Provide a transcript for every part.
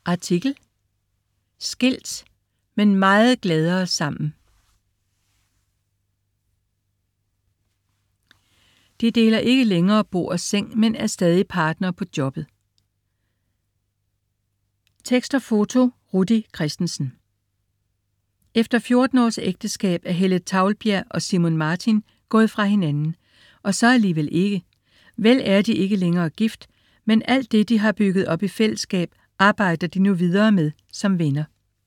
Artikel: Skilt, men meget gladere sammen. De deler ikke længere bord og seng, men er stadig partnere på jobbet. Tekst og foto: Rudi Christensen. Efter 14 års ægteskab er Helle Tauldbjerg og Simon Martin gået fra hinanden, og så alligevel ikke. Vel er de ikke længere gift, men alt det, de har bygget op i fællesskab, arbejder de nu videre med som venner.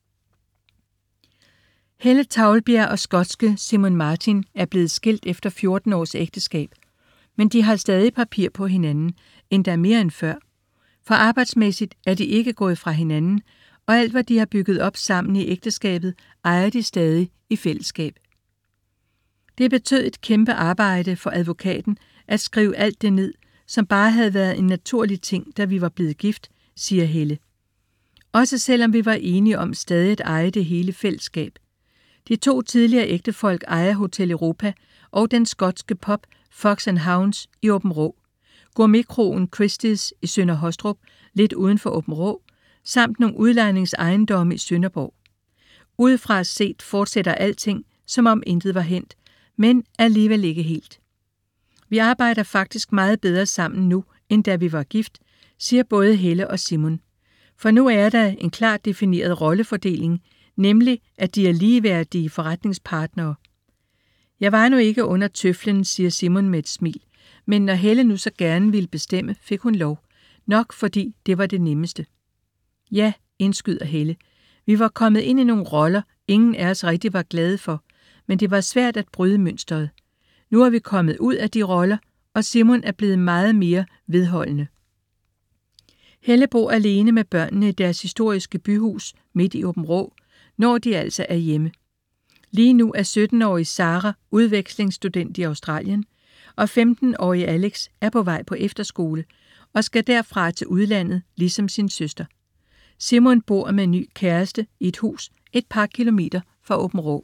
Helle Tauldbjerg og skotske Simon Martin er blevet skilt efter 14 års ægteskab, men de har stadig papir på hinanden, endda mere end før. For arbejdsmæssigt er de ikke gået fra hinanden, og alt hvad de har bygget op sammen i ægteskabet, ejer de stadig i fællesskab. Det betød et kæmpe arbejde for advokaten at skrive alt det ned, som bare havde været en naturlig ting, da vi var blevet gift, siger Helle. Også selvom vi var enige om stadig at eje det hele fællesskab. De 2 tidligere ægtefolk ejer Hotel Europa og den skotske pub Fox & Hounds i Aabenraa, gourmetkroen Christie's i Sønder Hostrup, lidt uden for Aabenraa, samt nogle udlejningsejendomme i Sønderborg. Udefra set fortsætter alting, som om intet var hændt, men alligevel ikke helt. Vi arbejder faktisk meget bedre sammen nu, end da vi var gift, siger både Helle og Simon. For nu er der en klart defineret rollefordeling, nemlig at de er ligeværdige forretningspartnere. Jeg var nu ikke under tøflen, siger Simon med et smil, men når Helle nu så gerne ville bestemme, fik hun lov. Nok fordi det var det nemmeste. Ja, indskyder Helle. Vi var kommet ind i nogle roller, ingen af os rigtig var glade for, men det var svært at bryde mønstret. Nu er vi kommet ud af de roller, og Simon er blevet meget mere vedholdende. Helle bor alene med børnene i deres historiske byhus midt i Aabenraa, når de altså er hjemme. Lige nu er 17-årige Sara udvekslingsstudent i Australien, og 15-årige Alex er på vej på efterskole og skal derfra til udlandet, ligesom sin søster. Simon bor med en ny kæreste i et hus et par kilometer fra Aabenraa.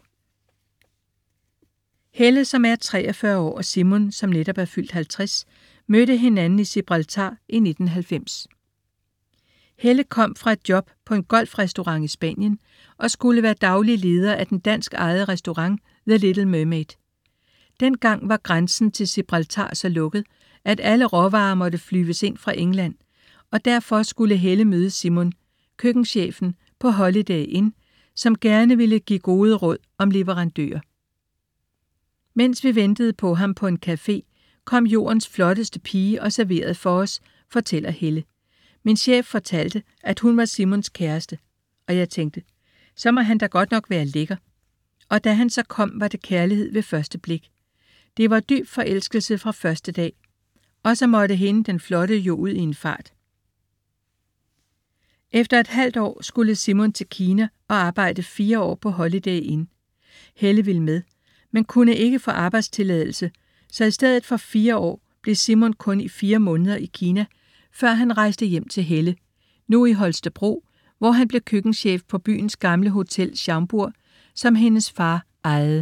Helle, som er 43 år, og Simon, som netop er fyldt 50, mødte hinanden i Gibraltar i 1990. Helle kom fra et job på en golfrestaurant i Spanien og skulle være daglig leder af den dansk ejede restaurant The Little Mermaid. Dengang var grænsen til Gibraltar så lukket, at alle råvarer måtte flyves ind fra England, og derfor skulle Helle møde Simon, køkkenchefen på Holiday Inn, som gerne ville give gode råd om leverandører. Mens vi ventede på ham på en café, kom jordens flotteste pige og serverede for os, fortæller Helle. Min chef fortalte, at hun var Simons kæreste, og jeg tænkte, så må han da godt nok være lækker. Og da han så kom, var det kærlighed ved første blik. Det var dyb forelskelse fra første dag, og så måtte hende den flotte jo ud i en fart. Efter et halvt år skulle Simon til Kina og arbejde 4 år på Holiday Inn. Helle ville med, men kunne ikke få arbejdstilladelse, så i stedet for 4 år blev Simon kun i 4 måneder i Kina, før han rejste hjem til Helle, nu i Holstebro, hvor han blev køkkenchef på byens gamle hotel Schaumburg, som hendes far ejede.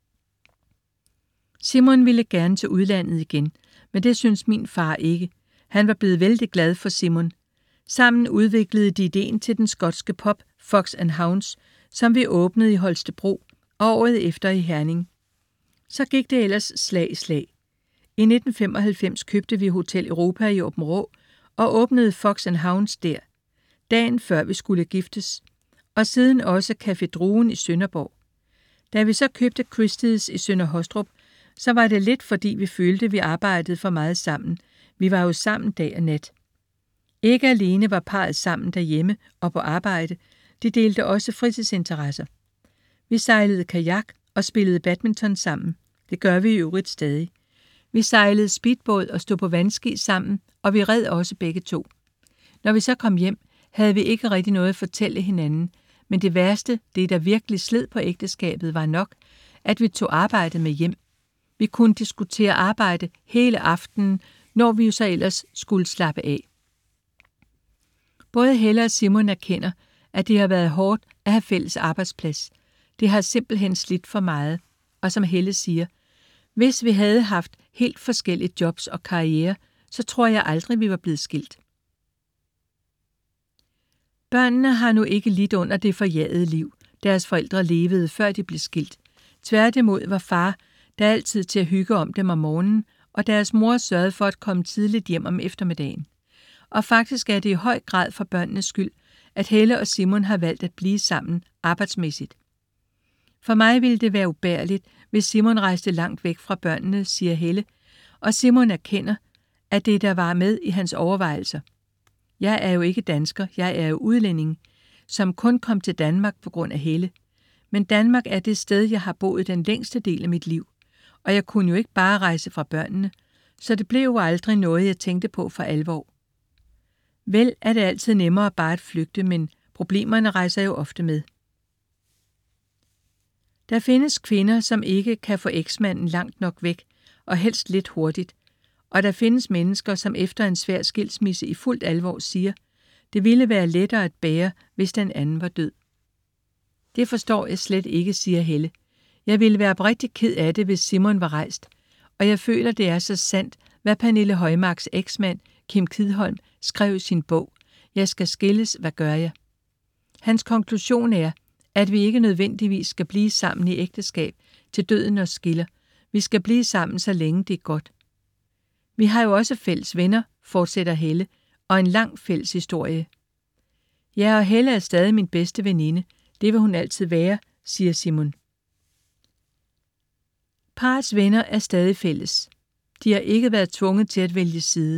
Simon ville gerne til udlandet igen, men det synes min far ikke. Han var blevet vældig glad for Simon. Sammen udviklede de ideen til den skotske pub Fox & Hounds, som vi åbnede i Holstebro og året efter i Herning. Så gik det ellers slag i slag. I 1995 købte vi Hotel Europa i Aabenraa og åbnede Fox & Hounds der, dagen før vi skulle giftes, og siden også Café Druen i Sønderborg. Da vi så købte Christie's i Sønder Hostrup, så var det lidt fordi vi følte, vi arbejdede for meget sammen. Vi var jo sammen dag og nat. Ikke alene var parret sammen derhjemme og på arbejde, de delte også fritidsinteresser. Vi sejlede kajak og spillede badminton sammen. Det gør vi i øvrigt stadig. Vi sejlede speedbåd og stod på vandski sammen, og vi red også begge to. Når vi så kom hjem, havde vi ikke rigtig noget at fortælle hinanden, men det værste, det der virkelig sled på ægteskabet, var nok, at vi tog arbejdet med hjem. Vi kunne diskutere arbejde hele aftenen, når vi jo så ellers skulle slappe af. Både Helle og Simon erkender, at det har været hårdt at have fælles arbejdsplads. Det har simpelthen slidt for meget. Og som Helle siger, hvis vi havde haft helt forskellige jobs og karriere, så tror jeg aldrig, vi var blevet skilt. Børnene har nu ikke lidt under det forjagede liv, deres forældre levede, før de blev skilt. Tværtimod var far der altid til at hygge om dem om morgenen, og deres mor sørgede for at komme tidligt hjem om eftermiddagen. Og faktisk er det i høj grad for børnenes skyld, at Helle og Simon har valgt at blive sammen arbejdsmæssigt. For mig ville det være ubærligt, hvis Simon rejste langt væk fra børnene, siger Helle, og Simon erkender, at det der var med i hans overvejelser. Jeg er jo ikke dansker, jeg er jo udlænding, som kun kom til Danmark på grund af Helle. Men Danmark er det sted, jeg har boet den længste del af mit liv, og jeg kunne jo ikke bare rejse fra børnene, så det blev jo aldrig noget, jeg tænkte på for alvor. Vel er det altid nemmere bare at flygte, men problemerne rejser jo ofte med. Der findes kvinder, som ikke kan få eksmanden langt nok væk, og helst lidt hurtigt. Og der findes mennesker, som efter en svær skilsmisse i fuldt alvor siger, det ville være lettere at bære, hvis den anden var død. Det forstår jeg slet ikke, siger Helle. Jeg ville være oprigtigt ked af det, hvis Simon var rejst. Og jeg føler, det er så sandt, hvad Pernille Højmarks eksmand, Kim Kidholm, skrev i sin bog. Jeg skal skilles, hvad gør jeg? Hans konklusion er, at vi ikke nødvendigvis skal blive sammen i ægteskab til døden og skiller. Vi skal blive sammen, så længe det er godt. Vi har jo også fælles venner, fortsætter Helle, og en lang fælles historie. Ja, og Helle er stadig min bedste veninde. Det vil hun altid være, siger Simon. Parets venner er stadig fælles. De har ikke været tvunget til at vælge side.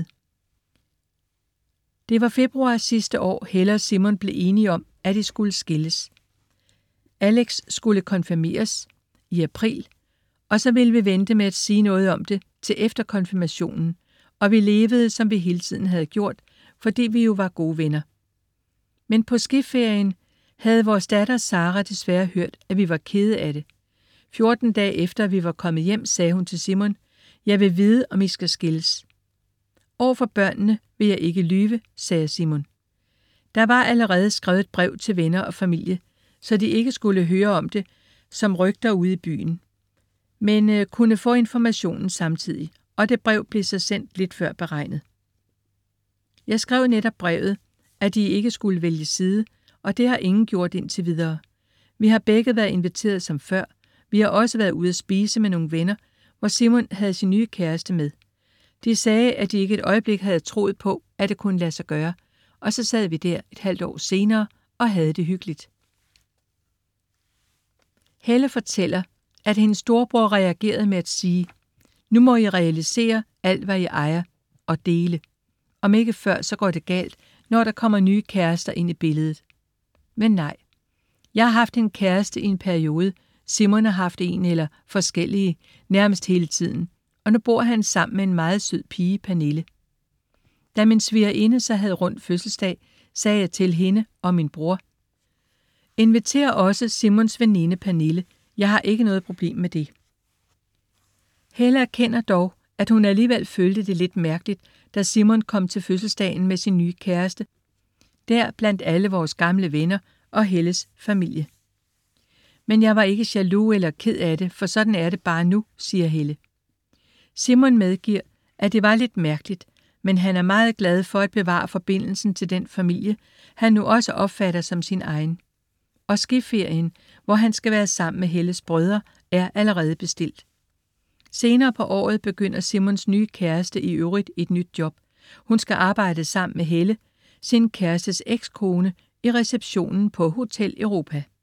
Det var februar sidste år, Helle og Simon blev enige om, at de skulle skilles. Alex skulle konfirmeres i april, og så ville vi vente med at sige noget om det til efter konfirmationen, og vi levede, som vi hele tiden havde gjort, fordi vi jo var gode venner. Men på skiferien havde vores datter Sara desværre hørt, at vi var kede af det. 14 dage efter vi var kommet hjem, sagde hun til Simon, jeg vil vide, om I skal skilles. Overfor børnene vil jeg ikke lyve, sagde Simon. Der var allerede skrevet et brev til venner og familie, så de ikke skulle høre om det som rygter ude i byen, men kunne få informationen samtidig, og det brev blev så sendt lidt før beregnet. Jeg skrev netop brevet, at de ikke skulle vælge side, og det har ingen gjort indtil videre. Vi har begge været inviteret som før. Vi har også været ude at spise med nogle venner, hvor Simon havde sin nye kæreste med. De sagde, at de ikke et øjeblik havde troet på, at det kunne lade sig gøre, og så sad vi der et halvt år senere og havde det hyggeligt. Helle fortæller, at hendes storebror reagerede med at sige, nu må I realisere alt, hvad I ejer, og dele. Om ikke før, så går det galt, når der kommer nye kærester ind i billedet. Men nej, jeg har haft en kæreste i en periode, Simon har haft en eller forskellige, nærmest hele tiden, og nu bor han sammen med en meget sød pige, Pernille. Da min svigerinde så havde rundt fødselsdag, sagde jeg til hende og min bror, inviter også Simons veninde Pernille, jeg har ikke noget problem med det. Helle erkender dog, at hun alligevel følte det lidt mærkeligt, da Simon kom til fødselsdagen med sin nye kæreste, der blandt alle vores gamle venner og Helles familie. Men jeg var ikke jaloux eller ked af det, for sådan er det bare nu, siger Helle. Simon medgiver, at det var lidt mærkeligt, men han er meget glad for at bevare forbindelsen til den familie, han nu også opfatter som sin egen. Og skiferien, hvor han skal være sammen med Helles brødre, er allerede bestilt. Senere på året begynder Simons nye kæreste i øvrigt et nyt job. Hun skal arbejde sammen med Helle, sin kærestes ekskone, i receptionen på Hotel Europa.